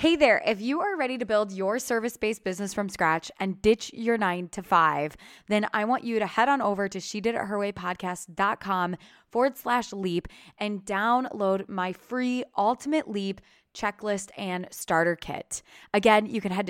Hey there, if you are ready to build your service-based business from scratch and ditch your 9 to 5, then I want you to head on over to shedititherwaypodcast.com/leap and download my free Ultimate Leap checklist and starter kit. Again, you can head to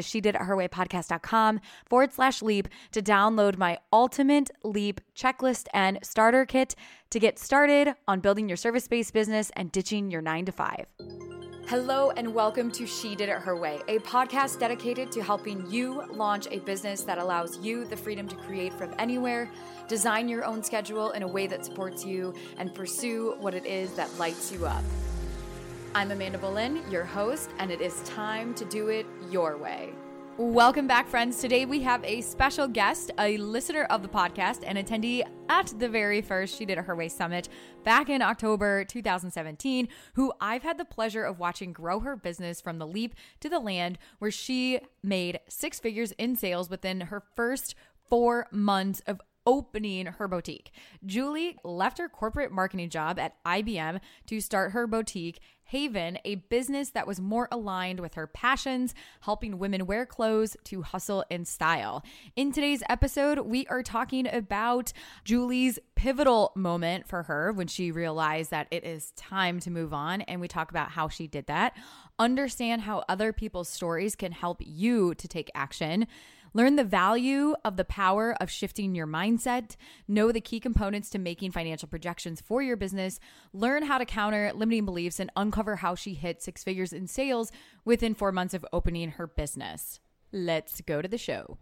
shedititherwaypodcast.com/leap to download my Ultimate Leap checklist and starter kit to get started on building your service-based business and ditching your 9 to 5. Hello and welcome to She Did It Her Way, a podcast dedicated to helping you launch a business that allows you the freedom to create from anywhere, design your own schedule in a way that supports you, and pursue what it is that lights you up. I'm Amanda Boleyn, your host, and it is time to do it your way. Welcome back, friends. Today we have a special guest, a listener of the podcast, and attendee at the very first She Did It Her Way Summit back in October 2017, who I've had the pleasure of watching grow her business from the leap to the land, where she made 6 figures in sales within her first 4 months of opening her boutique. Julie left her corporate marketing job at IBM to start her boutique, Haven, a business that was more aligned with her passions, helping women wear clothes to hustle in style. In today's episode, we are talking about Julie's pivotal moment for her when she realized that it is time to move on, and we talk about how she did that. Understand how other people's stories can help you to take action. Learn the value of the power of shifting your mindset. Know the key components to making financial projections for your business. Learn how to counter limiting beliefs and uncover how she hit 6 figures in sales within 4 months of opening her business. Let's go to the show.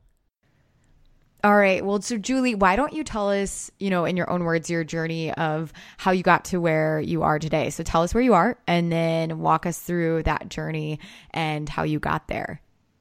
All right. Well, so Julie, why don't you tell us, in your own words, your journey of how you got to where you are today? So tell us where you are and then walk us through that journey and how you got there.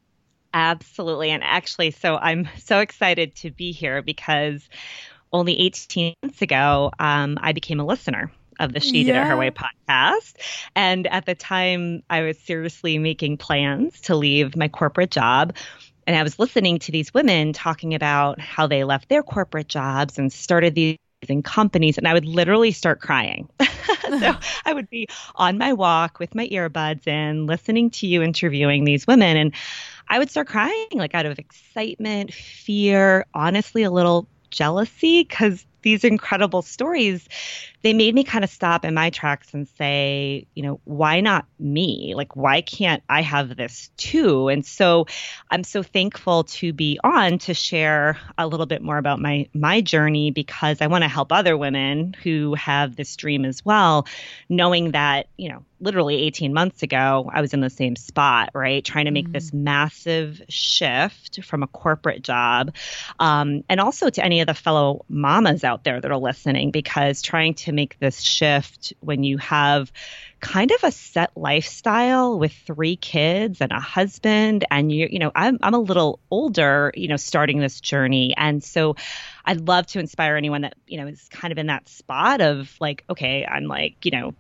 Absolutely. And actually, so I'm so excited to be here because only 18 months ago, I became a listener of the She Did It Her Way podcast. And at the time, I was seriously making plans to leave my corporate job. And I was listening to these women talking about how they left their corporate jobs and started these in companies, and I would literally start crying. So I would be on my walk with my earbuds in, listening to you interviewing these women, and I would start crying, like out of excitement, fear, honestly, a little jealousy, because these incredible stories, they made me kind of stop in my tracks and say, why not me? Like, why can't I have this too? And so I'm so thankful to be on to share a little bit more about my journey, because I want to help other women who have this dream as well, knowing that, literally 18 months ago, I was in the same spot, right? Trying to make this massive shift from a corporate job. And also to any of the fellow mamas out there that are listening, because trying to make this shift when you have kind of a set lifestyle with 3 kids and a husband, and I'm a little older, starting this journey. And so I'd love to inspire anyone that, is kind of in that spot of like, okay, I'm like,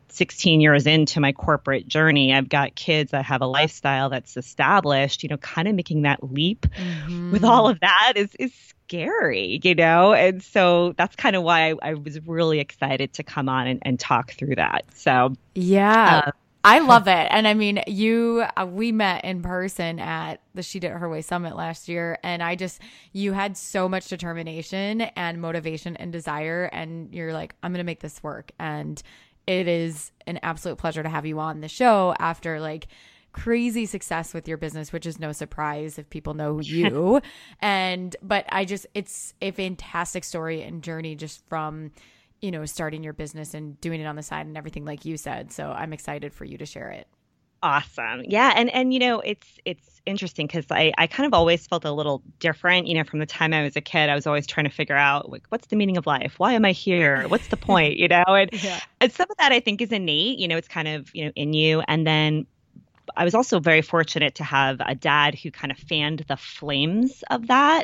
16 years into my corporate journey. I've got kids. I have a lifestyle that's established, kind of making that leap with all of that is scary, and so that's kind of why I was really excited to come on and talk through that. So yeah, I love it. And I mean, we met in person at the She Did It Her Way Summit last year, and you had so much determination and motivation and desire, and you're like, I'm going to make this work. And it is an absolute pleasure to have you on the show after like crazy success with your business, which is no surprise if people know you. But it's a fantastic story and journey just from, starting your business and doing it on the side and everything like you said. So I'm excited for you to share it. Awesome. Yeah. And it's interesting because I kind of always felt a little different, from the time I was a kid. I was always trying to figure out, like, what's the meaning of life? Why am I here? What's the point? And some of that I think is innate, it's kind of, in you. And then I was also very fortunate to have a dad who kind of fanned the flames of that.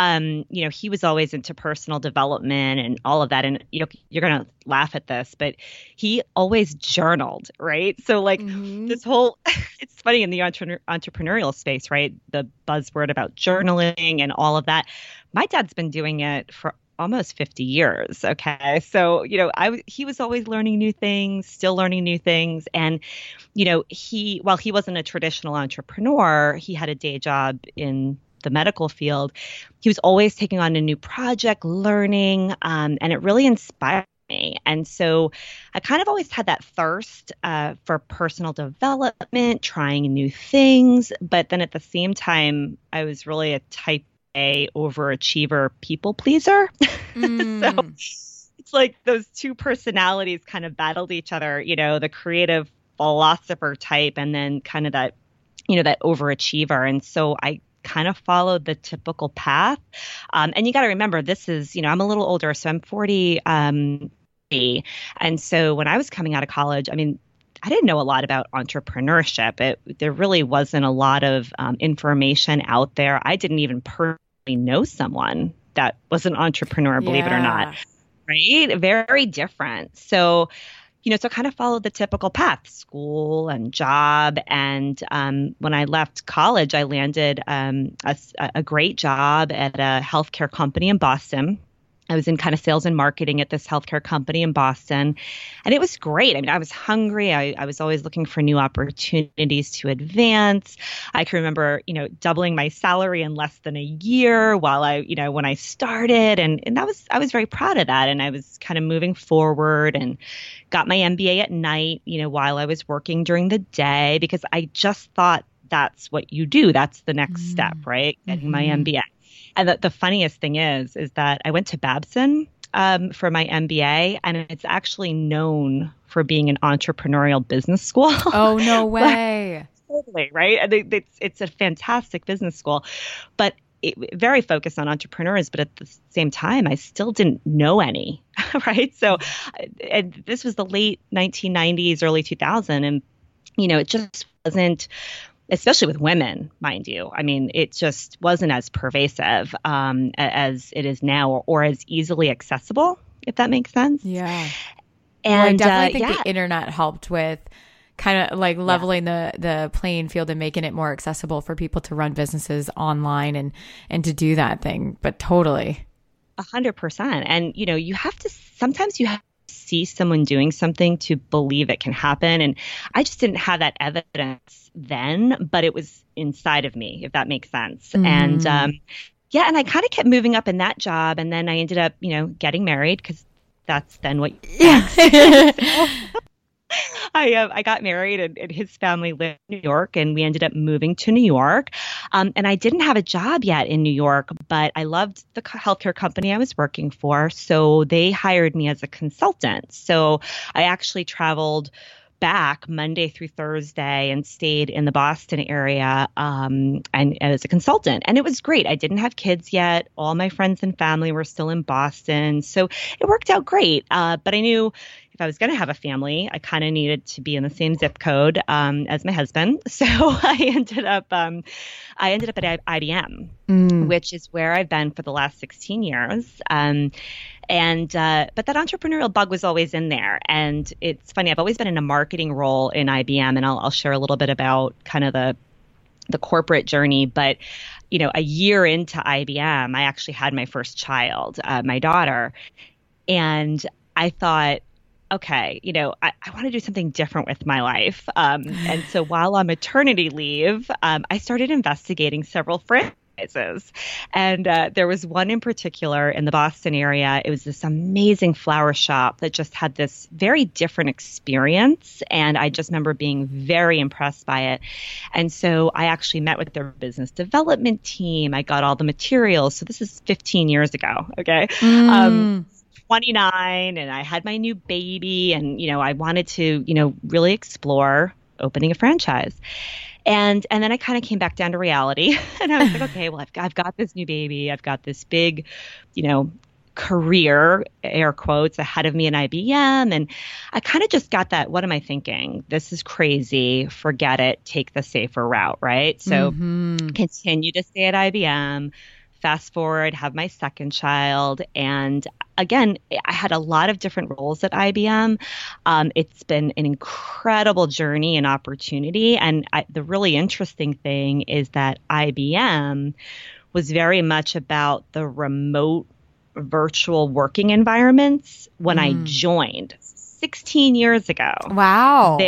He was always into personal development and all of that. And, you're going to laugh at this, but he always journaled, right? So like this whole, it's funny in the entrepreneurial space, right? The buzzword about journaling and all of that. My dad's been doing it for almost 50 years. Okay. So, he was always learning new things, still learning new things. And, while he wasn't a traditional entrepreneur, he had a day job in the medical field. He was always taking on a new project, learning, and it really inspired me. And so I kind of always had that thirst for personal development, trying new things. But then at the same time, I was really a type A overachiever people pleaser. So it's like those two personalities kind of battled each other, the creative philosopher type and then kind of that, that overachiever. And so I kind of followed the typical path. And you got to remember, this is, I'm a little older, so I'm 40. And so when I was coming out of college, I mean, I didn't know a lot about entrepreneurship. There really wasn't a lot of information out there. I didn't even personally know someone that was an entrepreneur, believe it or not, right? Very different. So, so kind of followed the typical path, school and job. And when I left college, I landed a great job at a healthcare company in Boston. I was in kind of sales and marketing at this healthcare company in Boston. And it was great. I mean, I was hungry. I was always looking for new opportunities to advance. I can remember, doubling my salary in less than a year while when I started. And I was very proud of that. And I was kind of moving forward and got my MBA at night, while I was working during the day, because I just thought that's what you do. That's the next step, right? Getting my MBA. And the funniest thing is that I went to Babson for my MBA, and it's actually known for being an entrepreneurial business school. Oh, no way. Totally, right? It's a fantastic business school, but very focused on entrepreneurs. But at the same time, I still didn't know any, right? So and this was the late 1990s, early 2000, and, it just wasn't, especially with women, mind you. I mean, it just wasn't as pervasive as it is now, or as easily accessible, if that makes sense. Yeah. And I definitely think the internet helped with kind of like leveling the playing field and making it more accessible for people to run businesses online and to do that thing. But totally. 100%. And, sometimes you have see someone doing something to believe it can happen. And I just didn't have that evidence then, but it was inside of me, if that makes sense. And and I kind of kept moving up in that job. And then I ended up, getting married, because that's then what I got married, and his family lived in New York, and we ended up moving to New York. And I didn't have a job yet in New York, but I loved the healthcare company I was working for. So they hired me as a consultant. So I actually traveled back Monday through Thursday and stayed in the Boston area and as a consultant. And it was great. I didn't have kids yet. All my friends and family were still in Boston. So it worked out great. But I knew if I was going to have a family, I kind of needed to be in the same zip code as my husband. So I ended up at IBM, which is where I've been for the last 16 years. But that entrepreneurial bug was always in there. And it's funny, I've always been in a marketing role in IBM, and I'll share a little bit about kind of the corporate journey. But, a year into IBM, I actually had my first child, my daughter. And I thought, okay, I want to do something different with my life. And so while on maternity leave, I started investigating several franchises. And there was one in particular in the Boston area. It was this amazing flower shop that just had this very different experience. And I just remember being very impressed by it. And so I actually met with their business development team. I got all the materials. So this is 15 years ago. Okay. 29, and I had my new baby, and, I wanted to, really explore opening a franchise. And then I kind of came back down to reality, and I was like, okay, well, I've got this new baby. I've got this big, career, air quotes, ahead of me in IBM. And I kind of just got that, what am I thinking? This is crazy. Forget it. Take the safer route, right? So continue to stay at IBM. Fast forward, have my second child. And again, I had a lot of different roles at IBM. It's been an incredible journey and opportunity. And the really interesting thing is that IBM was very much about the remote virtual working environments when I joined 16 years ago. Wow.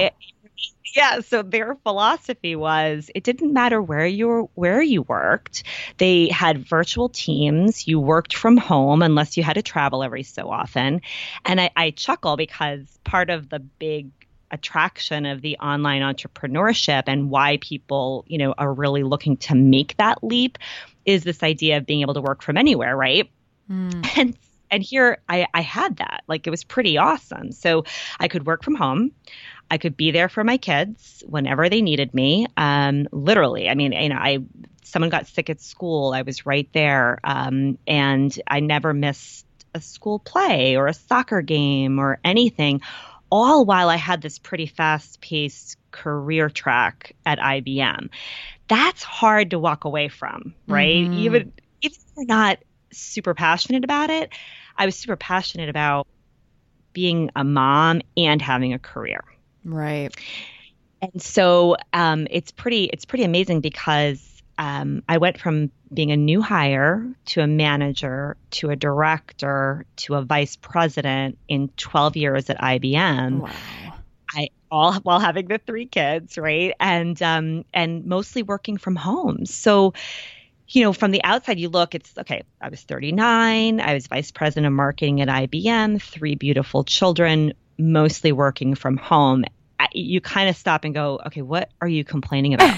So their philosophy was it didn't matter where you worked. They had virtual teams. You worked from home unless you had to travel every so often. And I chuckle because part of the big attraction of the online entrepreneurship and why people, are really looking to make that leap is this idea of being able to work from anywhere, right? And here I had that. Like, it was pretty awesome. So I could work from home. I could be there for my kids whenever they needed me. Literally, I mean, someone got sick at school, I was right there, and I never missed a school play or a soccer game or anything. All while I had this pretty fast-paced career track at IBM. That's hard to walk away from, right? Even if you're not super passionate about it, I was super passionate about being a mom and having a career. Right. And so it's pretty amazing because I went from being a new hire to a manager to a director to a vice president in 12 years at IBM. Wow. All while having the 3 kids, right? And mostly working from home. So, from the outside, you look, it's okay. I was 39. I was vice president of marketing at IBM, 3 beautiful children, mostly working from home. You kind of stop and go, okay, what are you complaining about?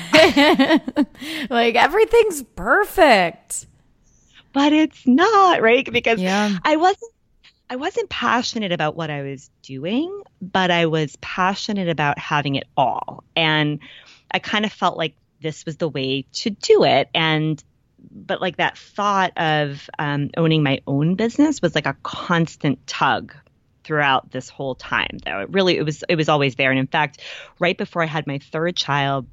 Like, everything's perfect. But it's not, right? Because I wasn't passionate about what I was doing, but I was passionate about having it all. And I kind of felt like this was the way to do it. But like that thought of owning my own business was like a constant tug throughout this whole time, though. It was always there. And in fact, right before I had my 3rd child,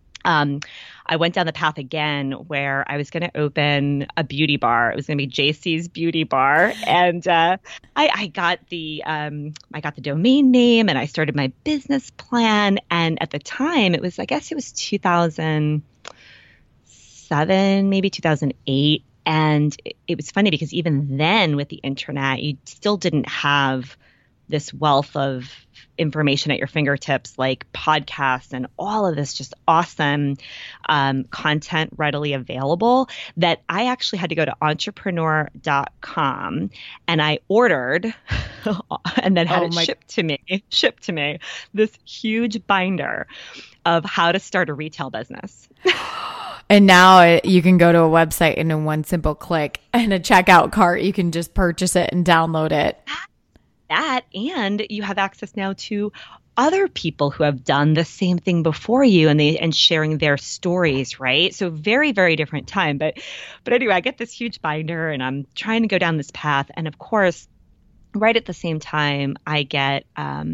I went down the path again where I was going to open a beauty bar. It was going to be JC's Beauty Bar, and I got the domain name, and I started my business plan. And at the time, I guess it was 2007, maybe 2008. And it was funny because even then with the internet, you still didn't have this wealth of information at your fingertips, like podcasts and all of this just awesome content readily available, that I actually had to go to entrepreneur.com and I ordered and then had it shipped to me this huge binder of how to start a retail business. And now you can go to a website and in one simple click and a checkout cart, you can just purchase it and download it. And you have access now to other people who have done the same thing before you and sharing their stories, right? So very, very different time. But anyway, I get this huge binder and I'm trying to go down this path. And of course, right at the same time, I get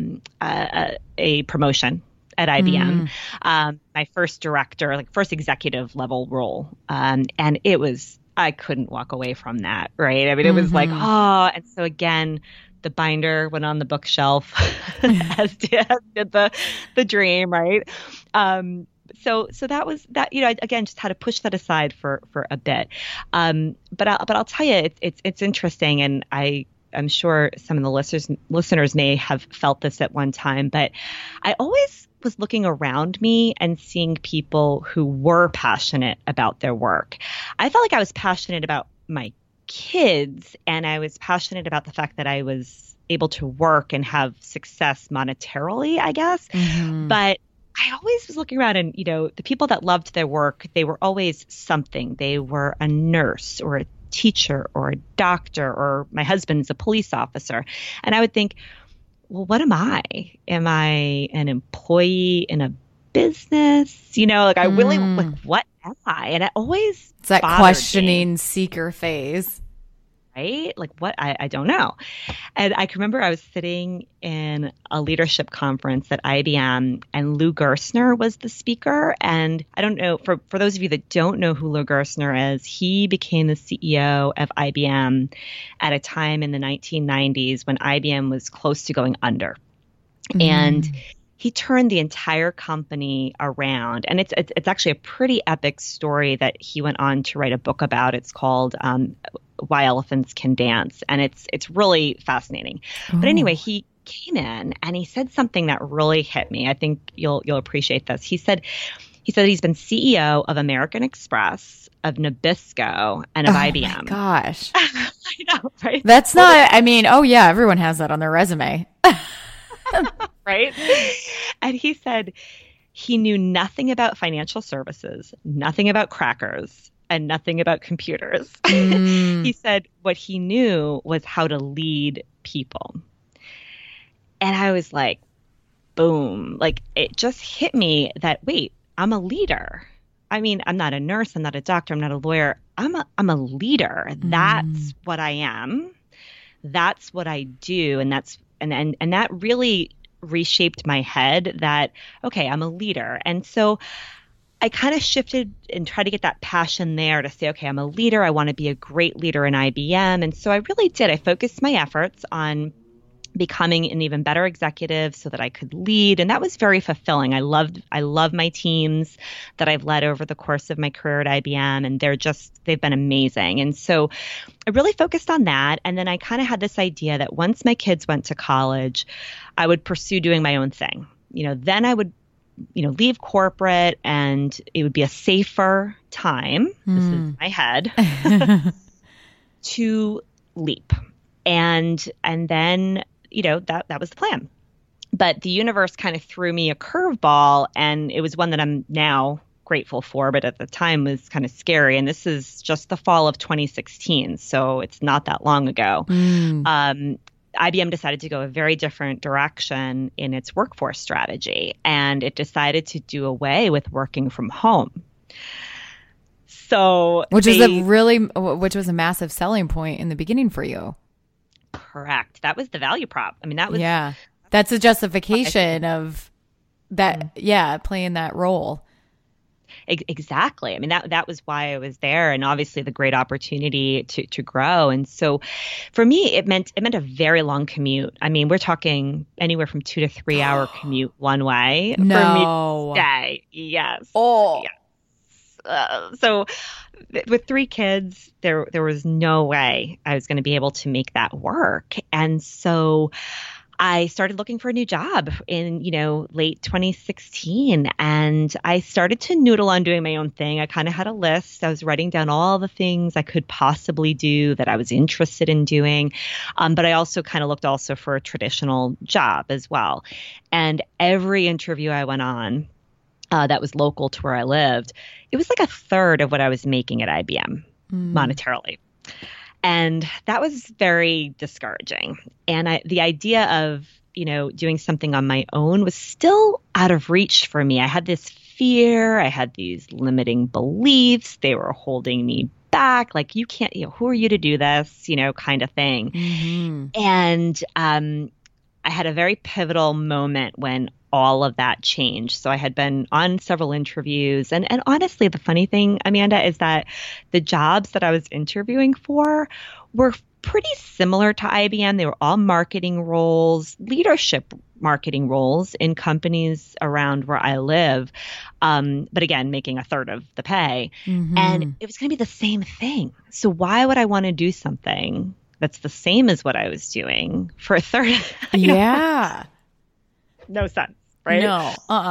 a promotion at IBM, my first director, first executive level role. And I couldn't walk away from that, right? I mean, it was like, and so again, the binder went on the bookshelf as did the dream, right? So that was that, I, again, just had to push that aside for a bit. But I'll tell you, it's interesting. And I'm sure some of the listeners may have felt this at one time, but I always was looking around me and seeing people who were passionate about their work. I felt like I was passionate about my kids, and I was passionate about the fact that I was able to work and have success monetarily, I guess. But I always was looking around and, the people that loved their work, they were always something. They were a nurse or a teacher or a doctor, or my husband's a police officer. And I would think, well, what am I? Am I an employee in a business? I really, what am I? And it always it's that questioning seeker phase. Right? What? I don't know. And I can remember I was sitting in a leadership conference at IBM, and Lou Gerstner was the speaker. And I don't know, for those of you that don't know who Lou Gerstner is, he became the CEO of IBM at a time in the 1990s when IBM was close to going under. And he turned the entire company around. And it's actually a pretty epic story that he went on to write a book about. It's called Why Elephants Can Dance, and it's really fascinating. But anyway, he came in and he said something that really hit me. I think you'll appreciate this. He said he's been CEO of American Express, of Nabisco, and of IBM. Oh my gosh. I know, right? That's not, I mean, oh yeah, everyone has that on their resume. Right? And he said he knew nothing about financial services, nothing about crackers, and nothing about computers. He said what he knew was how to lead people. And I was like, boom, like it just hit me that, wait, I'm a leader. I mean, I'm not a nurse, I'm not a doctor, I'm not a lawyer. I'm a leader. That's what I am. That's what I do. And that's and that really reshaped my head that, okay, I'm a leader. And so I kind of shifted and tried to get that passion there to say, okay, I'm a leader. I want to be a great leader in IBM. And so I really did. I focused my efforts on becoming an even better executive so that I could lead. And that was very fulfilling. I love my teams that I've led over the course of my career at IBM. And they've been amazing. And so I really focused on that. And then I kind of had this idea that once my kids went to college, I would pursue doing my own thing. Then I would leave corporate and it would be a safer time. This is my head to leap. And then, that was the plan. But the universe kind of threw me a curveball, and it was one that I'm now grateful for, but at the time was kind of scary. And this is just the fall of 2016. So it's not that long ago. IBM decided to go a very different direction in its workforce strategy, and it decided to do away with working from home. So, which was a massive selling point in the beginning for you. Correct. That was the value prop. I mean, that's a justification of that. Yeah, playing that role. Exactly. I mean, that was why I was there, and obviously the great opportunity to grow. And so for me, it meant a very long commute. I mean, we're talking anywhere from 2 to 3 hour commute one way for me to stay. Yes. Oh. Yes. So with 3 kids, there was no way I was going to be able to make that work. And so I started looking for a new job in, late 2016, and I started to noodle on doing my own thing. I kind of had a list. I was writing down all the things I could possibly do that I was interested in doing. But I also kind of looked also for a traditional job as well. And every interview I went on that was local to where I lived, it was like a third of what I was making at IBM monetarily. And that was very discouraging. And the idea of, doing something on my own was still out of reach for me. I had this fear. I had these limiting beliefs. They were holding me back. Like, you can't, who are you to do this, kind of thing. And I had a very pivotal moment when all of that changed. So I had been on several interviews. And honestly, the funny thing, Amanda, is that the jobs that I was interviewing for were pretty similar to IBM. They were all marketing roles, leadership marketing roles in companies around where I live. But again, making a third of the pay. And it was going to be the same thing. So why would I want to do something that's the same as what I was doing for a third? Yeah. No sense, right? No.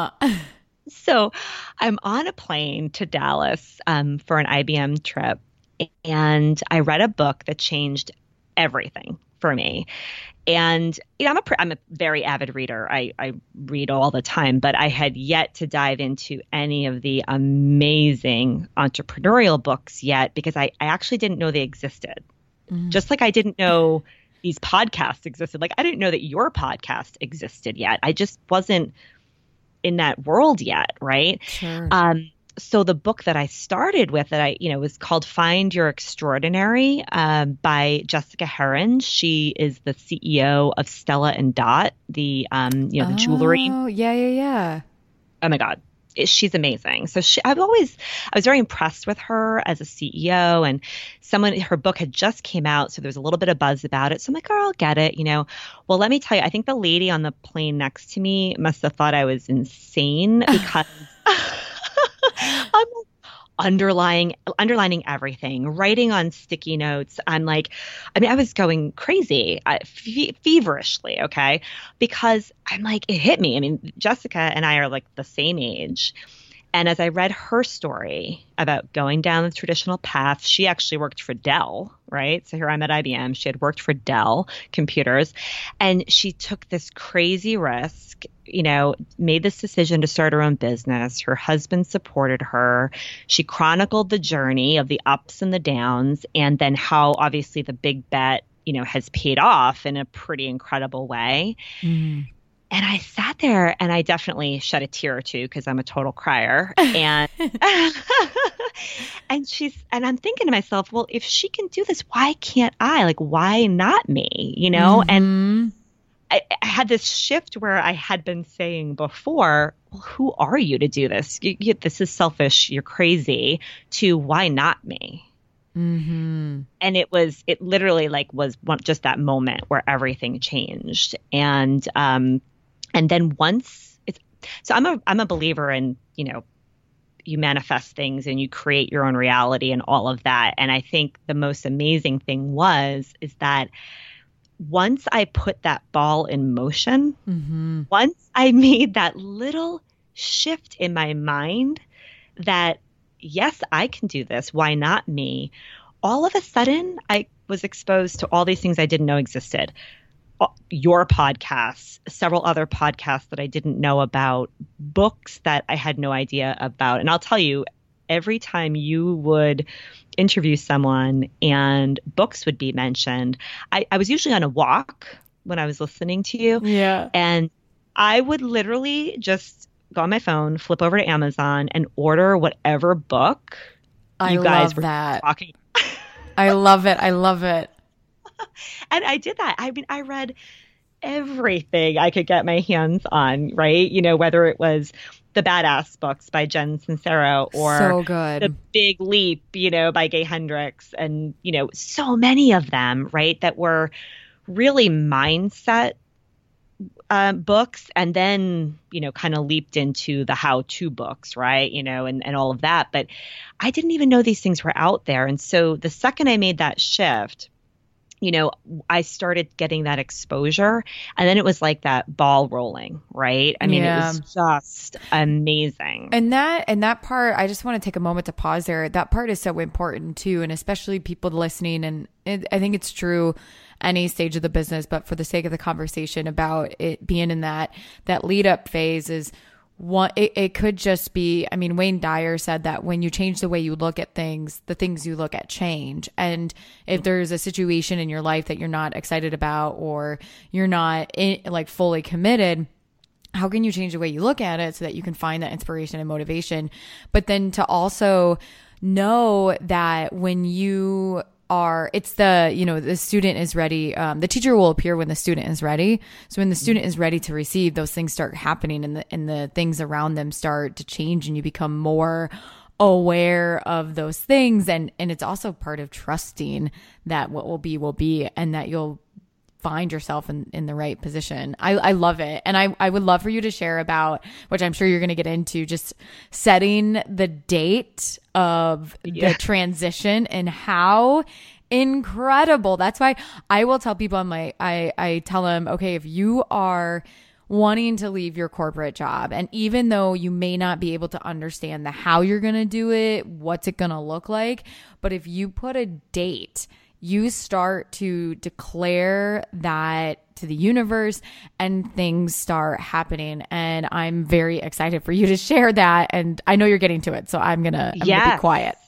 So I'm on a plane to Dallas for an IBM trip, and I read a book that changed everything for me. And I'm a very avid reader. I read all the time, but I had yet to dive into any of the amazing entrepreneurial books yet, because I actually didn't know they existed. Just like I didn't know these podcasts existed. Like, I didn't know that your podcast existed yet. I just wasn't in that world yet, right? Sure. So the book that I started with that was called Find Your Extraordinary by Jessica Heron. She is the CEO of Stella and Dot, the the jewelry. Oh, yeah. Oh my God. She's amazing. So I was very impressed with her as a CEO, and her book had just came out. So there was a little bit of buzz about it. So I'm like, oh, I'll get it. Well, let me tell you, I think the lady on the plane next to me must have thought I was insane because I'm like, underlining everything, writing on sticky notes. I was going crazy, feverishly, okay? Because I'm like, it hit me. I mean, Jessica and I are like the same age. And as I read her story about going down the traditional path, she actually worked for Dell, right? So here I'm at IBM. She had worked for Dell Computers, and she took this crazy risk, made this decision to start her own business. Her husband supported her. She chronicled the journey of the ups and the downs, and then how obviously the big bet, has paid off in a pretty incredible way. Mm-hmm. And I sat there and I definitely shed a tear or two because I'm a total crier. And and I'm thinking to myself, well, if she can do this, why can't I? Like, why not me? Mm-hmm. And I had this shift where I had been saying before, well, who are you to do this? This is selfish. You're crazy. To why not me? Mm-hmm. And it literally was just that moment where everything changed. And then I'm a believer in, you manifest things and you create your own reality and all of that. And I think the most amazing thing is that once I put that ball in motion, mm-hmm. once I made that little shift in my mind that, yes, I can do this. Why not me? All of a sudden, I was exposed to all these things I didn't know existed. Your podcasts, several other podcasts that I didn't know about, books that I had no idea about. And I'll tell you, every time you would interview someone and books would be mentioned, I was usually on a walk when I was listening to you. Yeah. And I would literally just go on my phone, flip over to Amazon and order whatever book you guys were talking about. I love it. I love it. And I did that. I mean, I read everything I could get my hands on, right? Whether it was the Badass books by Jen Sincero or so good. The Big Leap, by Gay Hendricks, and, so many of them, right, that were really mindset books, and then, kind of leaped into the how-to books, right, and all of that. But I didn't even know these things were out there. And so the second I made that shift, I started getting that exposure, and then it was like that ball rolling, right? I mean, It was just amazing. And that part, I just want to take a moment to pause there. That part is so important too. And especially people listening. And I think it's true any stage of the business, but for the sake of the conversation about it being in that lead up phase is it could just be, I mean, Wayne Dyer said that when you change the way you look at things, the things you look at change. And if there's a situation in your life that you're not excited about, or you're not fully committed, how can you change the way you look at it so that you can find that inspiration and motivation? But then to also know that when you it's the student is ready. The teacher will appear when the student is ready. So when the student is ready to receive, those things start happening, and the things around them start to change, and you become more aware of those things. And it's also part of trusting that what will be, and that you'll find yourself in the right position. I love it. And I would love for you to share about, which I'm sure you're going to get into, just setting the date of the transition and how incredible. That's why I will tell people, I tell them, okay, if you are wanting to leave your corporate job, and even though you may not be able to understand the how you're going to do it, what's it going to look like, but if you put a date, you start to declare that to the universe, and things start happening. And I'm very excited for you to share that. And I know you're getting to it, so I'm gonna be quiet.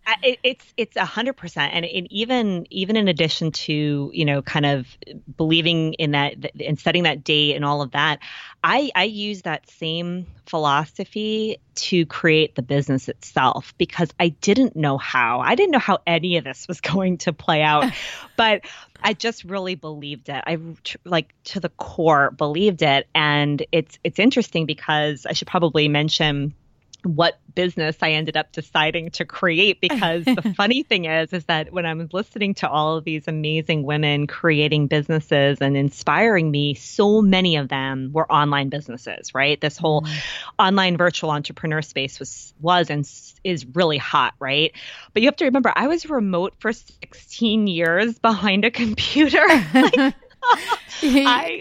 It's 100%. And even in addition to, kind of believing in that and setting that date and all of that, I use that same philosophy to create the business itself, because I didn't know how. I didn't know how any of this was going to play out, but I just really believed it. I to the core believed it. And it's interesting because I should probably mention, what business I ended up deciding to create, because the funny thing is that when I was listening to all of these amazing women creating businesses and inspiring me, so many of them were online businesses, right? This whole online virtual entrepreneur space was and is really hot, right? But you have to remember, I was remote for 16 years behind a computer. I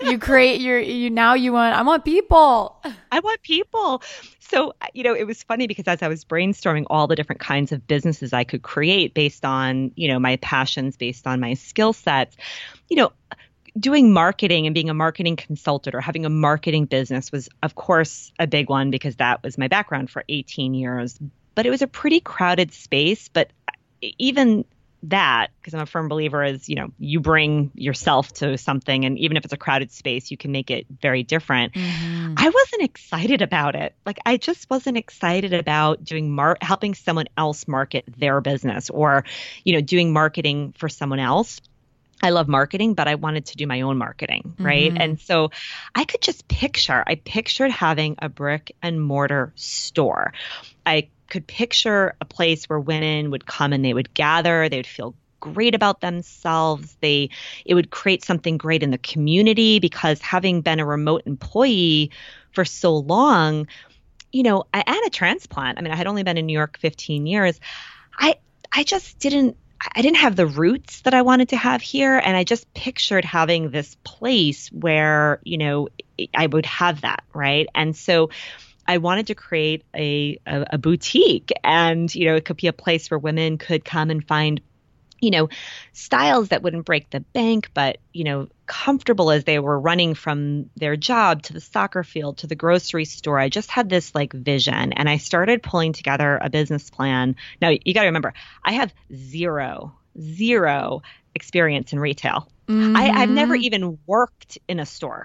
want people. I want people. So, it was funny because as I was brainstorming all the different kinds of businesses I could create based on, my passions, based on my skill sets, doing marketing and being a marketing consultant or having a marketing business was, of course, a big one because that was my background for 18 years. But it was a pretty crowded space. But even that, because I'm a firm believer, is, you bring yourself to something, and even if it's a crowded space, you can make it very different. I wasn't excited about it. Like, I just wasn't excited about doing helping someone else market their business or, doing marketing for someone else. I love marketing, but I wanted to do my own marketing, right? And so I pictured having a brick and mortar store. I could picture a place where women would come and they would gather, they would feel great about themselves. It would create something great in the community, because having been a remote employee for so long, I had a transplant. I mean, I had only been in New York 15 years. I didn't have the roots that I wanted to have here. And I just pictured having this place where, I would have that, right? And so I wanted to create a boutique, and, it could be a place where women could come and find, styles that wouldn't break the bank, but, comfortable as they were running from their job to the soccer field to the grocery store. I just had this vision, and I started pulling together a business plan. Now, you got to remember, I have zero experience in retail. I've never even worked in a store.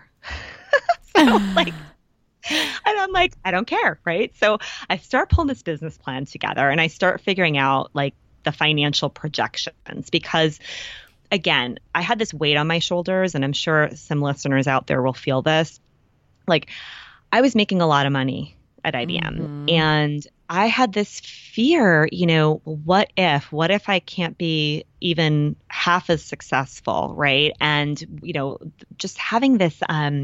And I'm like, I don't care, right? So I start pulling this business plan together, and I start figuring out the financial projections, because again, I had this weight on my shoulders, and I'm sure some listeners out there will feel this. I was making a lot of money at IBM, and I had this fear, what if I can't be even half as successful, right? And, just having this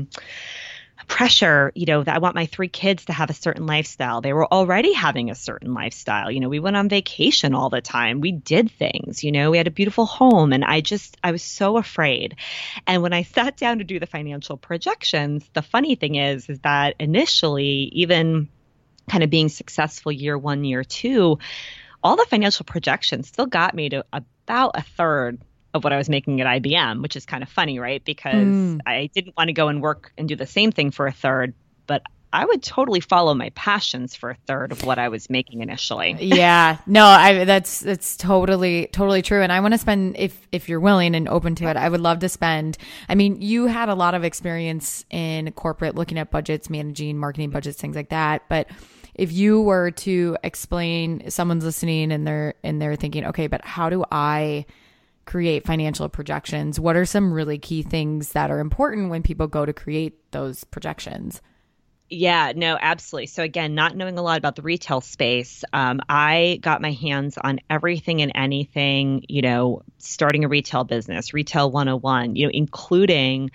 pressure, that I want my 3 kids to have a certain lifestyle. They were already having a certain lifestyle. We went on vacation all the time. We did things, we had a beautiful home, and I was so afraid. And when I sat down to do the financial projections, the funny thing is that initially, even kind of being successful year 1, year 2, all the financial projections still got me to about a third of what I was making at IBM, which is kind of funny, right? Because I didn't want to go and work and do the same thing for a third, but I would totally follow my passions for a third of what I was making initially. Yeah, no, that's totally true. And I want to spend, if you're willing and open to it, I would love to spend. I mean, you had a lot of experience in corporate, looking at budgets, managing marketing budgets, things like that. But if you were to explain, someone's listening and they're thinking, okay, but how do I create financial projections? What are some really key things that are important when people go to create those projections? Yeah, no, absolutely. So again, not knowing a lot about the retail space, I got my hands on everything and anything, starting a retail business, Retail 101, including,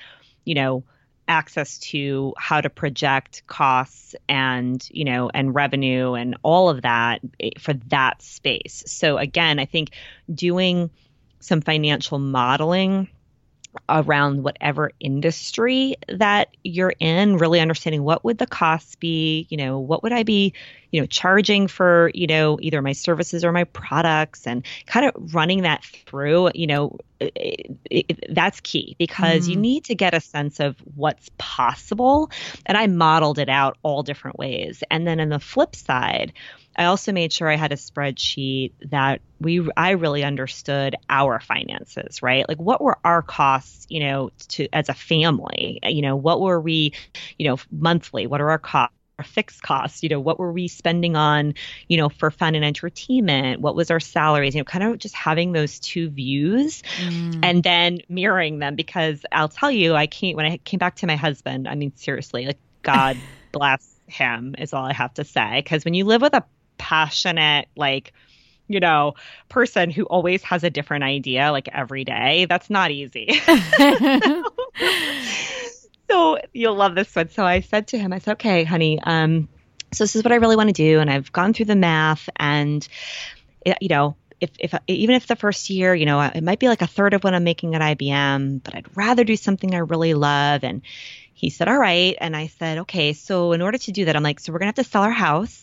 access to how to project costs and, and revenue and all of that for that space. So again, I think doing some financial modeling around whatever industry that you're in, really understanding what would the costs be, what would I be, charging for, either my services or my products, and kind of running that through, that's key, because you need to get a sense of what's possible. And I modeled it out all different ways. And then on the flip side, I also made sure I had a spreadsheet that I really understood our finances, right? What were our costs, as a family, what were we, monthly, what are our costs? Our fixed costs, what were we spending on, for fun and entertainment? What was our salaries? Kind of just having those two views and then mirroring them, because I'll tell you, when I came back to my husband, I mean, seriously, God bless him is all I have to say. Because when you live with a passionate, like, person who always has a different idea, like every day, that's not easy. So you'll love this one. So I said to him, I said, okay, honey, so this is what I really want to do. And I've gone through the math and, if even if the first year, it might be like a third of what I'm making at IBM, but I'd rather do something I really love. And he said, all right. And I said, okay, so in order to do that, I'm like, so we're going to have to sell our house.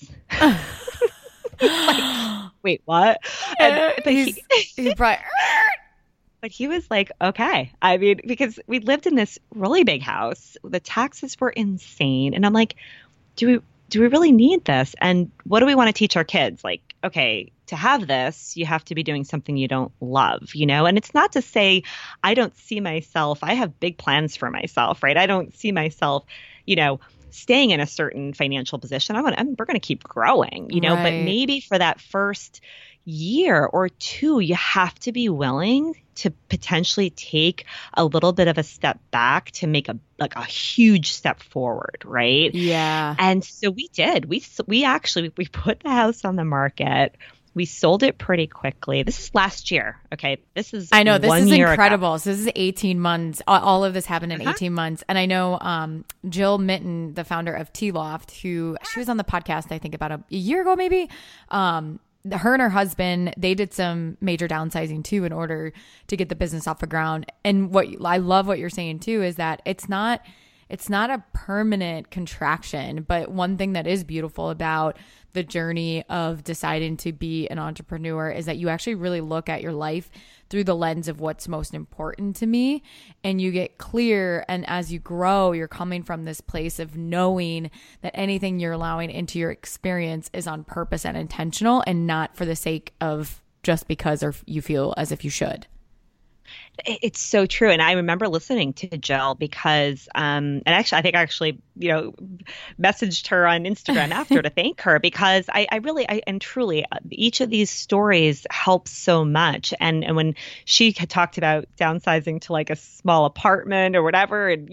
Like, wait, what? But he's probably, but he was like, okay. I mean, because we lived in this really big house. The taxes were insane. And I'm like, do we really need this? And what do we want to teach our kids? Like, okay, to have this, you have to be doing something you don't love, And it's not to say I don't see myself. I have big plans for myself, right? I don't see myself, staying in a certain financial position. We're going to keep growing, Right. But maybe for that first year or two, you have to be willing to potentially take a little bit of a step back to make a huge step forward, right? Yeah. And so we did. We put the house on the market. We sold it pretty quickly. This is last year. Okay. This is I know this 1 is year incredible. ago. So this is 18 months. All of this happened in 18 months. And I know Jill Mitten, the founder of T-Loft, she was on the podcast, I think about a year ago, maybe. Her and her husband, they did some major downsizing too in order to get the business off the ground. And what I love what you're saying too is that it's not a permanent contraction, but one thing that is beautiful about the journey of deciding to be an entrepreneur is that you actually really look at your life through the lens of what's most important to me, and you get clear. And as you grow, you're coming from this place of knowing that anything you're allowing into your experience is on purpose and intentional, and not for the sake of just because or you feel as if you should. It's so true. And I remember listening to Jill because, and actually, I think I actually, messaged her on Instagram after to thank her because I really, and truly, each of these stories helps so much. And when she had talked about downsizing to like a small apartment or whatever, and,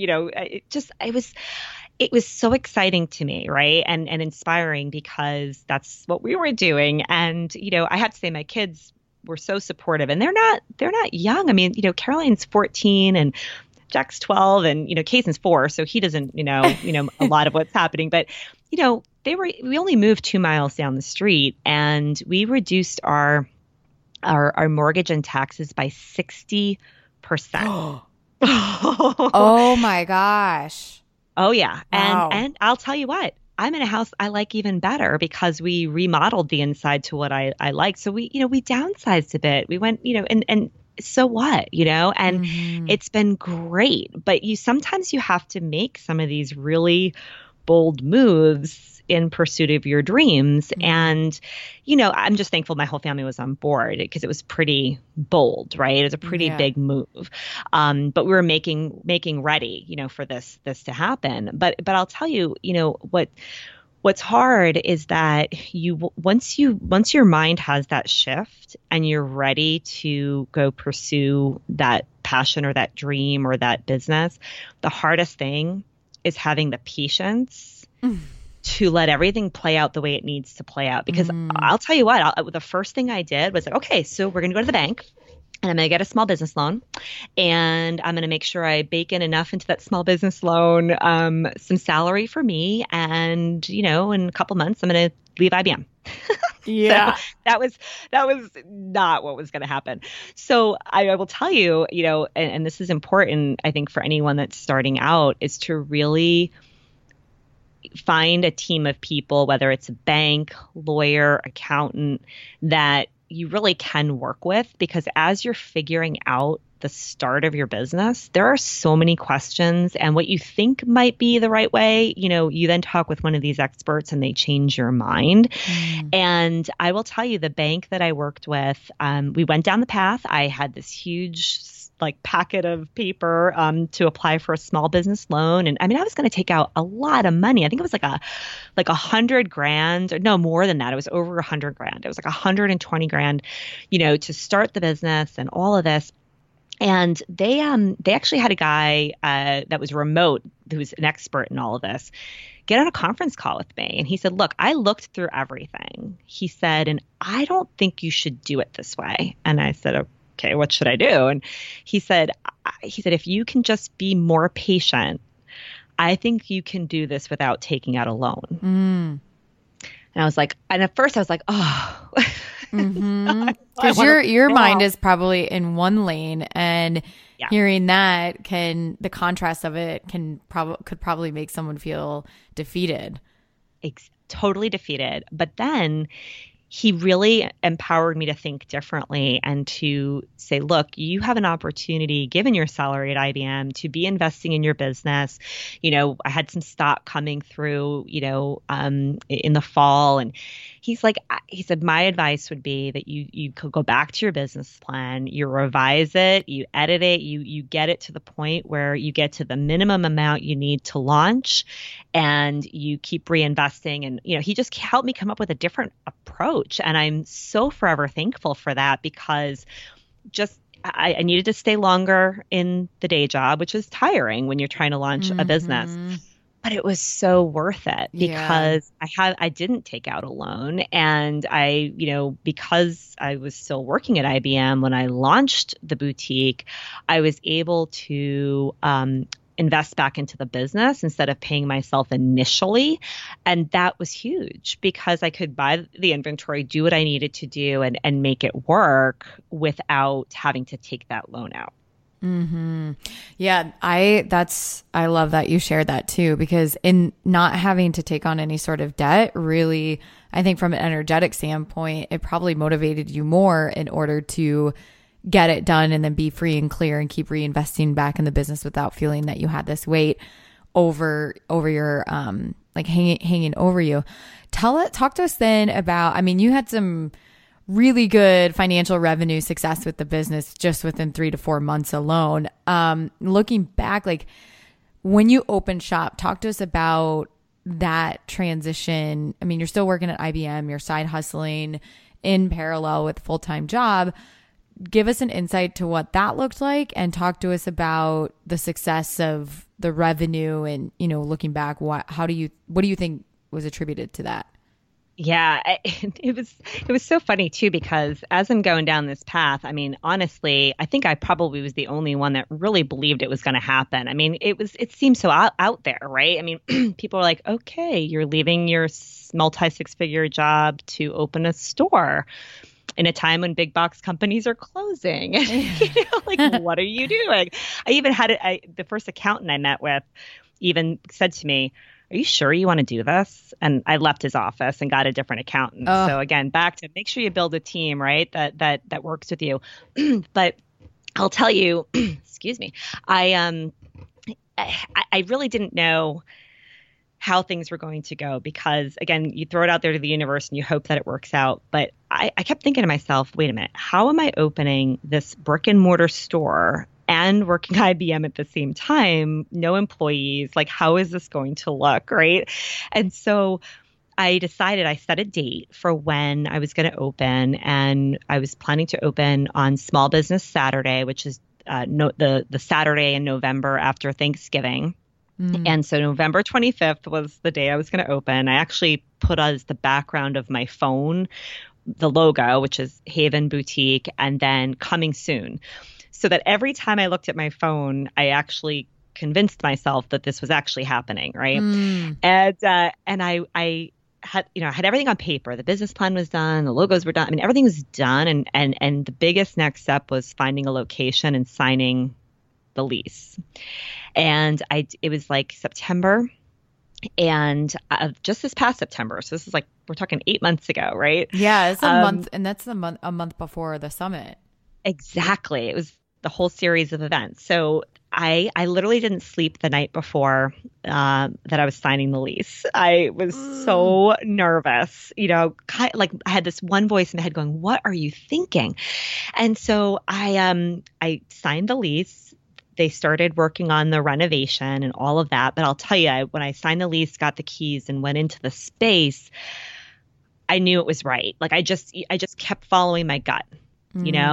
it was so exciting to me, right? And inspiring because that's what we were doing. And, I have to say my kids were so supportive, and they're not young. I mean, Caroline's 14 and Jack's 12 and, Kaysen's 4. So he doesn't, a lot of what's happening, but, we only moved 2 miles down the street and we reduced our mortgage and taxes by 60%. Oh my gosh. Oh yeah. Wow. And I'll tell you what, I'm in a house I like even better because we remodeled the inside to what I like. So we downsized a bit. We went, and so what, and it's been great. But sometimes you have to make some of these really bold moves in pursuit of your dreams. And, I'm just thankful my whole family was on board because it was pretty bold, right? It was a pretty big move. But we were making ready, for this to happen. But I'll tell you, what's hard is that once your mind has that shift and you're ready to go pursue that passion or that dream or that business, the hardest thing is having the patience to let everything play out the way it needs to play out. Because I'll tell you what, the first thing I did was like, okay, so we're going to go to the bank and I'm going to get a small business loan, and I'm going to make sure I bake in enough into that small business loan, some salary for me. And, in a couple months, I'm going to leave IBM. Yeah. So that was not what was going to happen. So I will tell you, and this is important, I think, for anyone that's starting out, is to really find a team of people, whether it's a bank, lawyer, accountant, that you really can work with, because as you're figuring out the start of your business, there are so many questions, and what you think might be the right way, you then talk with one of these experts and they change your mind. And I will tell you, the bank that I worked with, we went down the path. I had this huge packet of paper to apply for a small business loan. And I mean, I was going to take out a lot of money. I think it was like $100,000, or no, more than that. It was over $100,000. It was like $120,000, to start the business and all of this. And they actually had a guy that was remote, who was an expert in all of this. get on a conference call with me. And he said, look, I looked through everything. He said, and I don't think you should do it this way. And I said, okay, what should I do? And he said, if you can just be more patient, I think you can do this without taking out a loan. And I was like, and at first I was like, oh. Because your mind is probably in one lane, and hearing that the contrast of it could probably make someone feel defeated. Totally defeated. But then he really empowered me to think differently and to say, look, you have an opportunity, given your salary at IBM, to be investing in your business. I had some stock coming through, in the fall. And he said, my advice would be that you could go back to your business plan, you revise it, you edit it, you get it to the point where you get to the minimum amount you need to launch, and you keep reinvesting. And, he just helped me come up with a different approach. And I'm so forever thankful for that, because I needed to stay longer in the day job, which is tiring when you're trying to launch a business. But it was so worth it, because I didn't take out a loan. And because I was still working at IBM when I launched the boutique, I was able to invest back into the business instead of paying myself initially. And that was huge, because I could buy the inventory, do what I needed to do, and make it work without having to take that loan out. Yeah, I love that you shared that too, because in not having to take on any sort of debt, really, I think from an energetic standpoint, it probably motivated you more in order to get it done and then be free and clear and keep reinvesting back in the business without feeling that you had this weight over your hanging over you. Talk to us then about, you had some really good financial revenue success with the business just within 3 to 4 months alone. Looking back, when you opened shop, talk to us about that transition. You're still working at IBM, you're side hustling in parallel with a full-time job. Give us an insight to what that looked like, and talk to us about the success of the revenue and, looking back, what do you think was attributed to that? Yeah, it was so funny too, because as I'm going down this path, honestly, I think I probably was the only one that really believed it was going to happen. It seemed so out there, right? People are like, okay, you're leaving your multi-six-figure job to open a store in a time when big box companies are closing. What are you doing? I even had the first accountant I met with even said to me, are you sure you want to do this? And I left his office and got a different accountant. So again, back to make sure you build a team, right? That works with you. But I'll tell you, excuse me, I really didn't know how things were going to go, because again, you throw it out there to the universe and you hope that it works out. But I kept thinking to myself, wait a minute, how am I opening this brick and mortar store and working IBM at the same time, no employees? How is this going to look, right? And so I set a date for when I was going to open, and I was planning to open on Small Business Saturday, which is the Saturday in November after Thanksgiving. And so November 25th was the day I was going to open. I actually put as the background of my phone the logo, which is Haven Boutique, and then coming soon. So that every time I looked at my phone, I actually convinced myself that this was actually happening, right? And I had everything on paper. The business plan was done, the logos were done. Everything was done, and the biggest next step was finding a location and signing the lease. And it was September, and just this past September. So this is we're talking 8 months ago, right? Yeah, it's a month, and that's a month before the summit. Exactly. It was the whole series of events. So I literally didn't sleep the night before that I was signing the lease. I was so nervous, I had this one voice in my head going, what are you thinking? And so I signed the lease. They started working on the renovation and all of that. But I'll tell you, when I signed the lease, got the keys, and went into the space, I knew it was right. I just kept following my gut,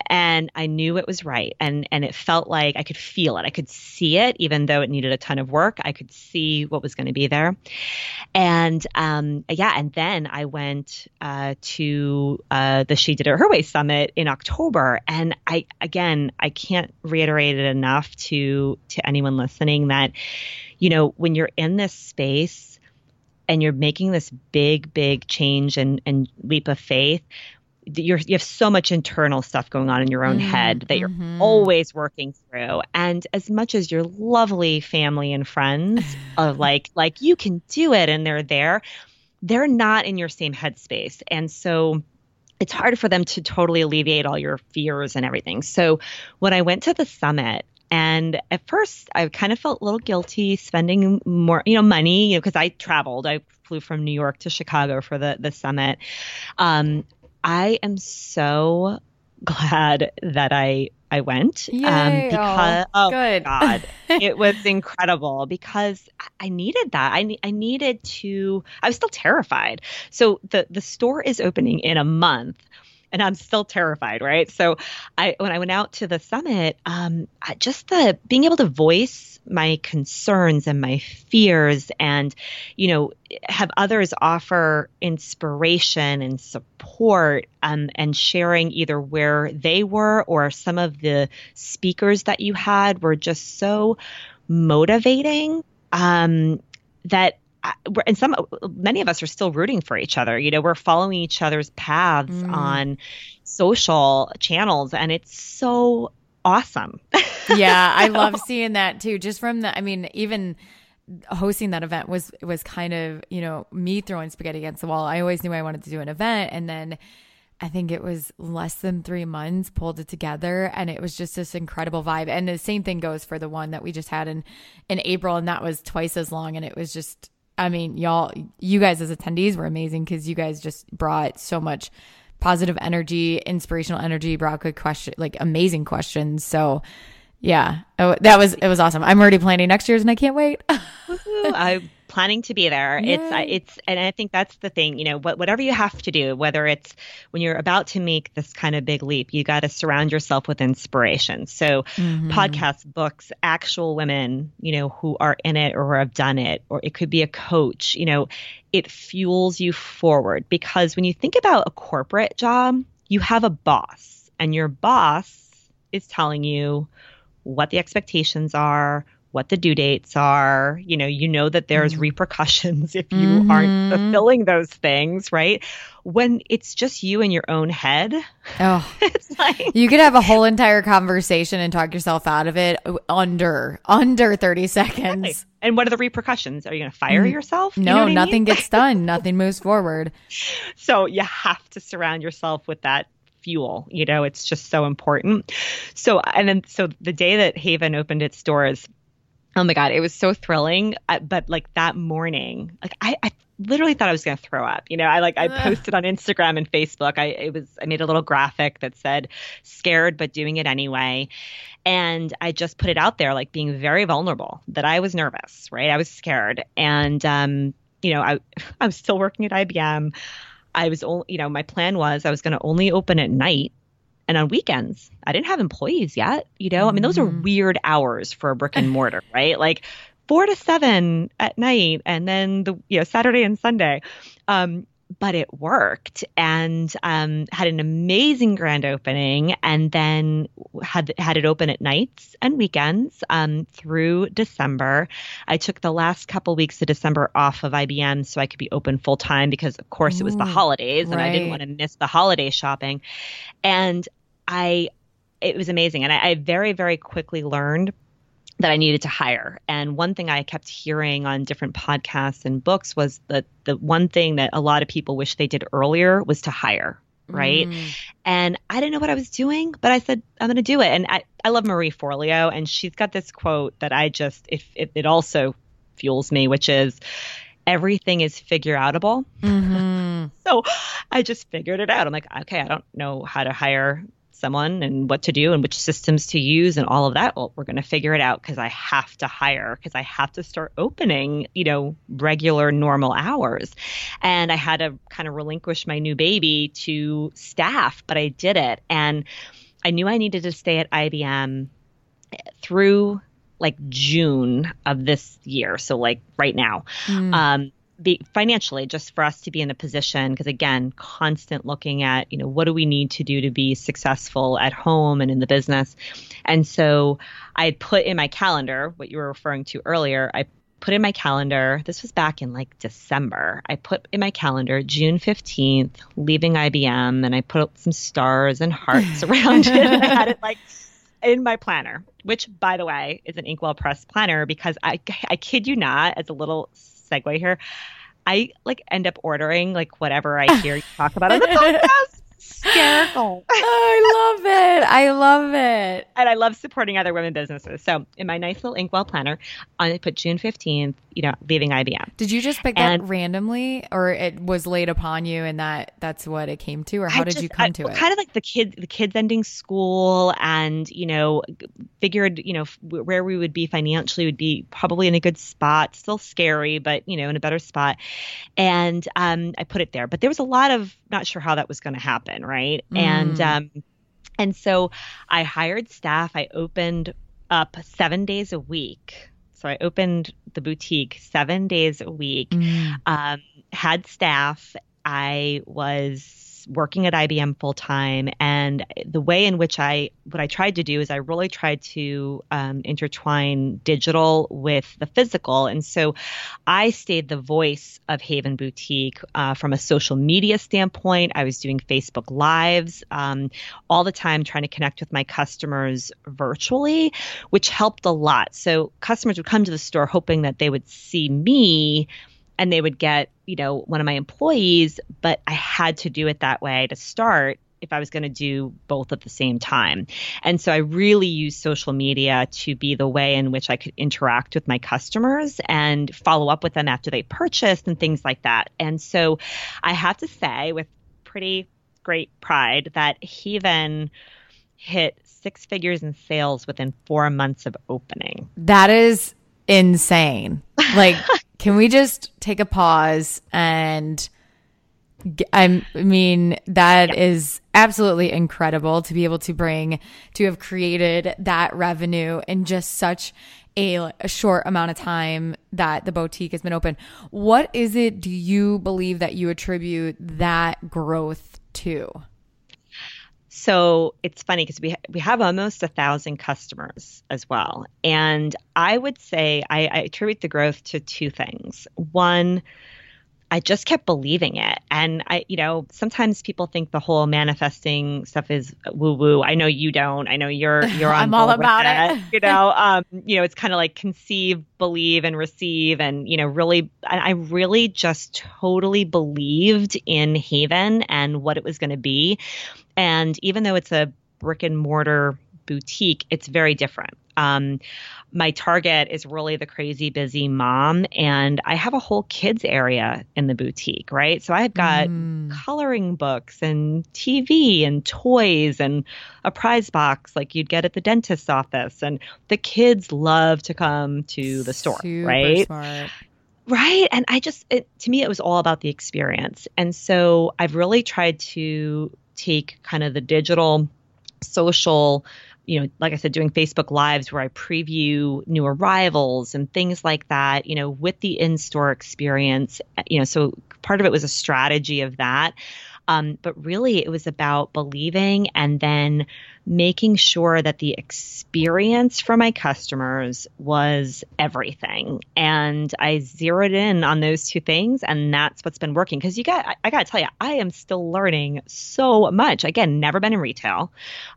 And I knew it was right. And it felt like I could feel it. I could see it, even though it needed a ton of work. I could see what was going to be there. And and then I went to the She Did It Her Way Summit in October. And I can't reiterate it enough to anyone listening that, when you're in this space and you're making this big change and leap of faith, you have so much internal stuff going on in your own head that you're always working through. And as much as your lovely family and friends are like you can do it and they're there, they're not in your same headspace. And so it's hard for them to totally alleviate all your fears and everything. So when I went to the summit, and at first I kind of felt a little guilty spending more, money, because I traveled. I flew from New York to Chicago for the summit. I am so glad that I went because good. God, it was incredible because I needed that. I was still terrified. So the store is opening in a month. And I'm still terrified, right? So when I went out to the summit, just being able to voice my concerns and my fears and, have others offer inspiration and support and sharing either where they were or some of the speakers that you had were just so motivating that many of us are still rooting for each other. We're following each other's paths on social channels, and it's so awesome. Yeah, I love seeing that too. Just from even hosting that event was kind of, me throwing spaghetti against the wall. I always knew I wanted to do an event, and then I think it was less than 3 months, pulled it together, and it was just this incredible vibe. And the same thing goes for the one that we just had in April, and that was twice as long, and it was just, you guys as attendees were amazing because you guys just brought so much positive energy, inspirational energy, brought good questions, like amazing questions. So yeah, it was awesome. I'm already planning next year's and I can't wait. I'm planning to be there. Yay. And I think that's the thing, whatever you have to do, whether it's when you're about to make this kind of big leap, you got to surround yourself with inspiration. So podcasts, books, actual women, who are in it or have done it, or it could be a coach, it fuels you forward because when you think about a corporate job, you have a boss and your boss is telling you what the expectations are, what the due dates are, that there's repercussions if you aren't fulfilling those things, right? When it's just you in your own head, it's like you could have a whole entire conversation and talk yourself out of it under 30 seconds. Right. And what are the repercussions? Are you going to fire yourself? No, nothing gets done. Nothing moves forward. So you have to surround yourself with that fuel. It's just so important. So the day that Haven opened its doors, oh my God, it was so thrilling. But like that morning, like I literally thought I was going to throw up. I posted on Instagram and Facebook. I made a little graphic that said scared, but doing it anyway. And I just put it out there, like being very vulnerable that I was nervous, right? I was scared. And, I was still working at IBM. I was only, my plan was I was going to only open at night and on weekends. I didn't have employees yet, those are weird hours for a brick and mortar, right? Like 4 to 7 at night and then Saturday and Sunday. But it worked and had an amazing grand opening and then had it open at nights and weekends through December. I took the last couple weeks of December off of IBM so I could be open full time because, of course, it was the holidays and I didn't want to miss the holiday shopping. And it was amazing. And I very, very quickly learned that I needed to hire. And one thing I kept hearing on different podcasts and books was that the one thing that a lot of people wish they did earlier was to hire, right? And I didn't know what I was doing, but I said, I'm going to do it. And I love Marie Forleo, and she's got this quote that it also fuels me, which is, everything is figure outable. So I just figured it out. I'm like, okay, I don't know how to hire someone and what to do and which systems to use and all of that. Well, we're going to figure it out because I have to hire, because I have to start opening, regular normal hours. And I had to kind of relinquish my new baby to staff, but I did it. And I knew I needed to stay at IBM through like June of this year. So like right now, financially, just for us to be in a position, because again, constant looking at, what do we need to do to be successful at home and in the business. And so I had put in my calendar, what you were referring to earlier, I put in my calendar, this was back in like December, I put in my calendar June 15th, leaving IBM, and I put some stars and hearts around it. And I had it like in my planner, which by the way is an Inkwell Press planner, because I kid you not, as a little segue here, I like end up ordering like whatever I hear you talk about on the podcast. Hysterical. I love it. I love it. And I love supporting other women businesses. So in my nice little Inkwell planner, I put June 15th, leaving IBM. Did you just pick that randomly, or it was laid upon you and that's what it came to, or how did you come to it? Kind of like the kids ending school, and, figured, where we would be financially would be probably in a good spot, still scary, but, in a better spot. And I put it there, but there was a lot of not sure how that was going to happen. Right. And so I hired staff. I opened up 7 days a week. So I opened the boutique 7 days a week, had staff. I was working at IBM full time. And the way in which what I tried to do is I really tried to intertwine digital with the physical. And so I stayed the voice of Haven Boutique from a social media standpoint. I was doing Facebook Lives all the time, trying to connect with my customers virtually, which helped a lot. So customers would come to the store hoping that they would see me and they would get, one of my employees, but I had to do it that way to start if I was going to do both at the same time. And so I really used social media to be the way in which I could interact with my customers and follow up with them after they purchased and things like that. And so I have to say with pretty great pride that Haven hit 6 figures in sales within 4 months of opening. That is insane. Like, can we just take a pause? And that is absolutely incredible to be able to have created that revenue in just such a short amount of time that the boutique has been open. What is it, do you believe, that you attribute that growth to? So it's funny because we have almost 1,000 customers as well. And I would say I attribute the growth to 2 things. One, I just kept believing it. And sometimes people think the whole manifesting stuff is woo woo. I know you don't. I know you're on I'm all about it. It's kind of like conceive, believe, and receive. And, I really just totally believed in Haven and what it was going to be. And even though it's a brick and mortar boutique, it's very different. My target is really the crazy busy mom, and I have a whole kids area in the boutique, right? So I've got coloring books and TV and toys and a prize box like you'd get at the dentist's office. And the kids love to come to the store, right? Smart. Right. And to me, it was all about the experience. And so I've really tried to take kind of the digital, social, like I said, doing Facebook Lives where I preview new arrivals and things like that, with the in-store experience, so part of it was a strategy of that. But really it was about believing and then making sure that the experience for my customers was everything. And I zeroed in on those 2 things, and that's what's been working. Because I got to tell you, I am still learning so much. Again, never been in retail,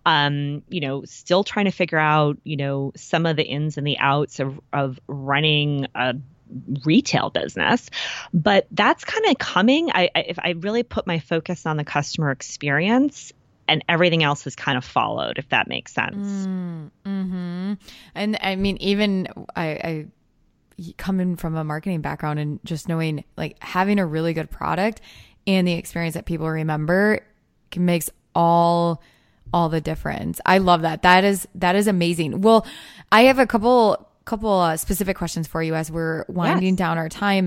still trying to figure out, some of the ins and the outs of running a retail business, but that's kind of coming. If I really put my focus on the customer experience, and everything else has kind of followed, if that makes sense. Mm-hmm. And I mean, even I coming from a marketing background and just knowing, like, having a really good product and the experience that people remember makes all the difference. I love that. That is amazing. Well, I have a couple specific questions for you as we're winding down our time.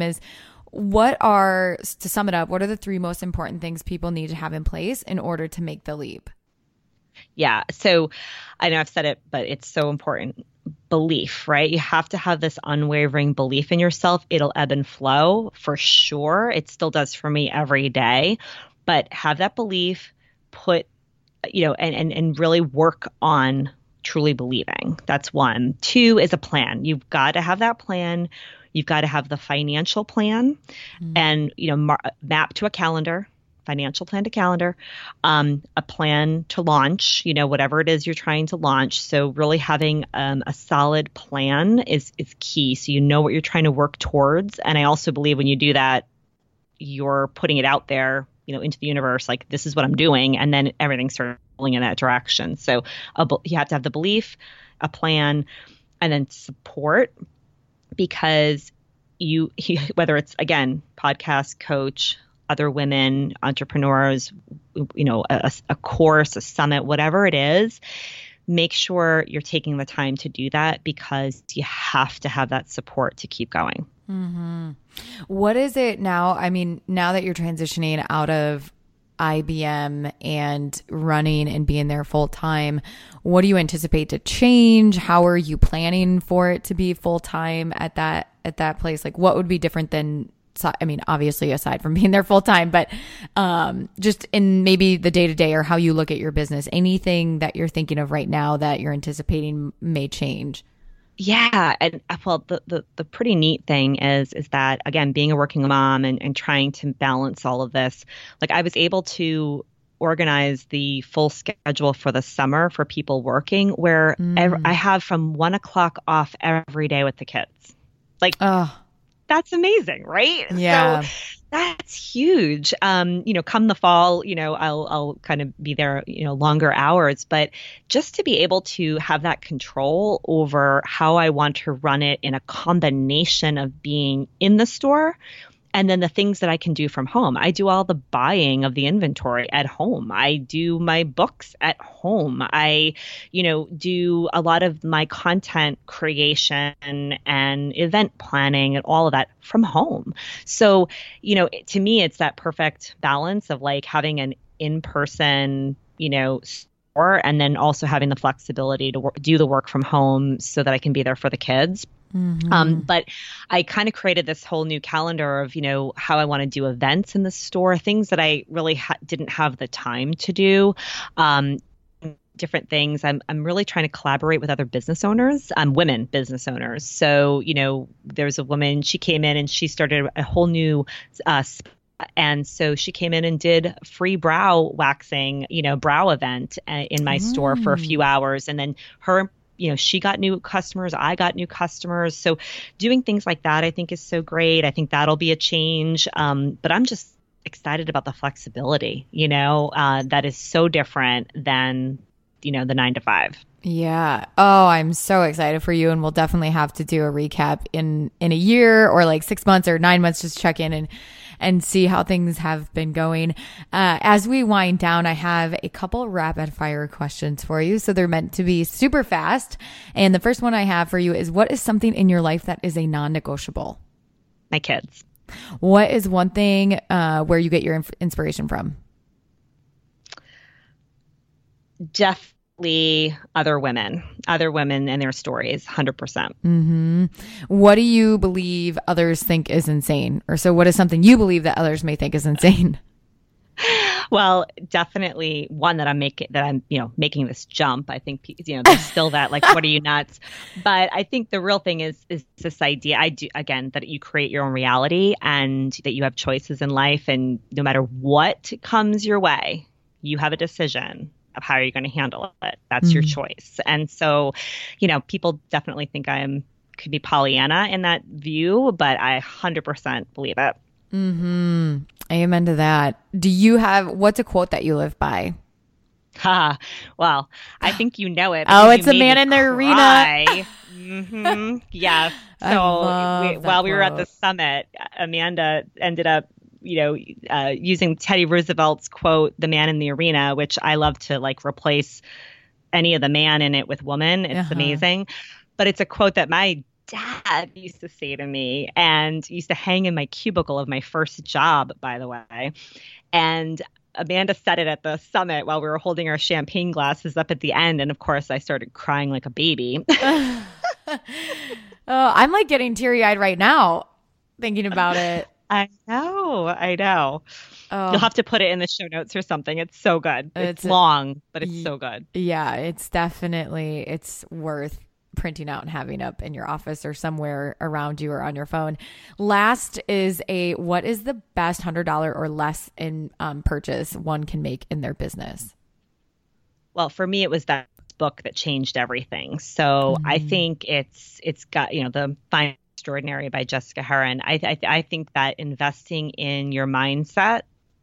To sum it up, what are the 3 most important things people need to have in place in order to make the leap? Yeah. So I know I've said it, but it's so important. Belief, right? You have to have this unwavering belief in yourself. It'll ebb and flow for sure. It still does for me every day, but have that belief, put, and really work on truly believing. That's one. Two is a plan. You've got to have that plan. You've got to have the financial plan and, map to a calendar, financial plan to calendar, a plan to launch, whatever it is you're trying to launch. So really having a solid plan is key. So you know what you're trying to work towards. And I also believe when you do that, you're putting it out there, into the universe, like this is what I'm doing. And then everything starts rolling in that direction. So you have to have the belief, a plan, and then support, because whether it's, again, podcast, coach, other women, entrepreneurs, a course, a summit, whatever it is, make sure you're taking the time to do that, because you have to have that support to keep going. Mm-hmm. What is it now? I mean, now that you're transitioning out of IBM and running and being there full time, what do you anticipate to change? How are you planning for it to be full time at that place? Like, what would be different than, I mean, obviously aside from being there full time, but just in maybe the day to day or how you look at your business, anything that you're thinking of right now that you're anticipating may change? Yeah. And well, the pretty neat thing is that, again, being a working mom and trying to balance all of this, like I was able to organize the full schedule for the summer for people working, where I have from 1:00 off every day with the kids. Like, that's amazing, right? Yeah. So that's huge. Come the fall, I'll kind of be there, longer hours, but just to be able to have that control over how I want to run it in a combination of being in the store and then the things that I can do from home. I do all the buying of the inventory at home. I do my books at home. I, do a lot of my content creation and event planning and all of that from home. So, to me, it's that perfect balance of like having an in-person, store, and then also having the flexibility to do the work from home so that I can be there for the kids. Mm-hmm. But I kind of created this whole new calendar of, how I want to do events in the store, things that I really didn't have the time to do. Different things. I'm really trying to collaborate with other business owners, women business owners. So, there's a woman, she came in and she started a whole new and so she came in and did free brow waxing, brow event in my store for a few hours. And then she got new customers. I got new customers. So doing things like that, I think, is so great. I think that'll be a change. But I'm just excited about the flexibility, that is so different than, the 9-to-5. Yeah. Oh, I'm so excited for you. And we'll definitely have to do a recap in a year or like 6 months or 9 months, just check in and see how things have been going. As we wind down, I have a couple rapid fire questions for you. So they're meant to be super fast. And the first one I have for you is, what is something in your life that is a non-negotiable? My kids. What is one thing where you get your inspiration from? Definitely other women and their stories, 100%. Mm-hmm. What do you believe others think is insane? Or so what is something you believe that others may think is insane? Well, definitely one that I'm making this jump. I think, there's still that, like, what are you nuts? But I think the real thing is this idea, that you create your own reality and that you have choices in life. And no matter what comes your way, you have a decision of how you're going to handle it. That's your choice. And so, people definitely think could be Pollyanna in that view, but I 100% believe it. Mm-hmm. Amen to that. What's a quote that you live by? Well, I think you know it. Oh, it's a man in the arena. Mm-hmm. Yes. So while we were at the summit, Amanda ended up using Teddy Roosevelt's quote, "The man in the arena," which I love to replace any of the man in it with woman. It's amazing. But it's a quote that my dad used to say to me and used to hang in my cubicle of my first job, by the way. And Amanda said it at the summit while we were holding our champagne glasses up at the end. And of course, I started crying like a baby. I'm like getting teary-eyed right now thinking about it. I know. Oh. You'll have to put it in the show notes or something. It's so good. It's long, but it's so good. Yeah, it's worth printing out and having up in your office or somewhere around you or on your phone. Last is what is the best $100 or less in purchase one can make in their business? Well, for me, it was that book that changed everything. So I think it's got, the Fine Extraordinary by Jessica Herron. I think that investing in your mindset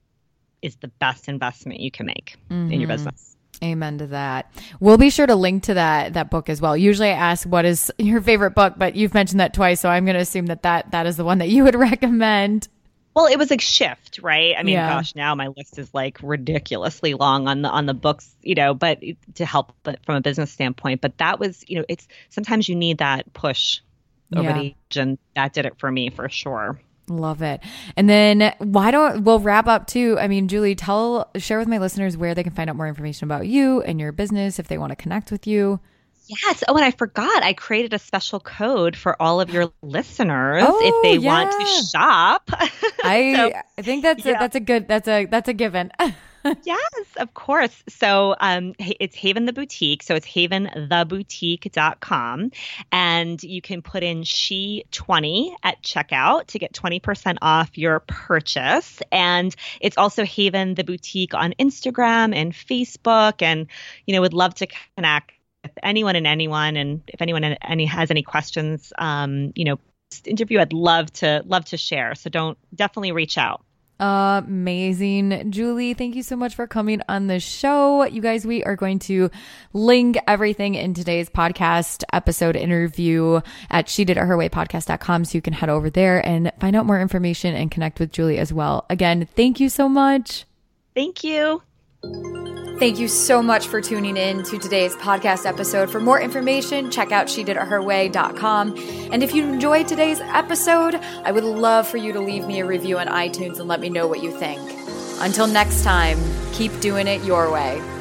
is the best investment you can make in your business. Amen to that. We'll be sure to link to that book as well. Usually I ask what is your favorite book, but you've mentioned that twice, so I'm going to assume that is the one that you would recommend. Well, it was a shift, right? I mean, gosh, now my list is like ridiculously long on the books, but to help from a business standpoint. But that was, it's sometimes you need that push over the edge, and that did it for me for sure. Love it. And then we'll wrap up too. I mean, Julie, share with my listeners where they can find out more information about you and your business if they want to connect with you. Yes. Oh, and I forgot. I created a special code for all of your listeners if they want to shop. I think that's a given. Yes, of course. So it's Haven the Boutique. So it's haventheboutique.com. And you can put in she20 at checkout to get 20% off your purchase. And it's also Haven the Boutique on Instagram and Facebook. And, would love to connect with anyone. And if anyone has any questions, interview, I'd love to share. So definitely reach out. Amazing. Julie, thank you so much for coming on the show. You guys, we are going to link everything in today's podcast episode interview at shediditherwaypodcast.com so you can head over there and find out more information and connect with Julie as well. Again, thank you so much. Thank you. Thank you so much for tuning in to today's podcast episode. For more information, check out shediditherway.com. And if you enjoyed today's episode, I would love for you to leave me a review on iTunes and let me know what you think. Until next time, keep doing it your way.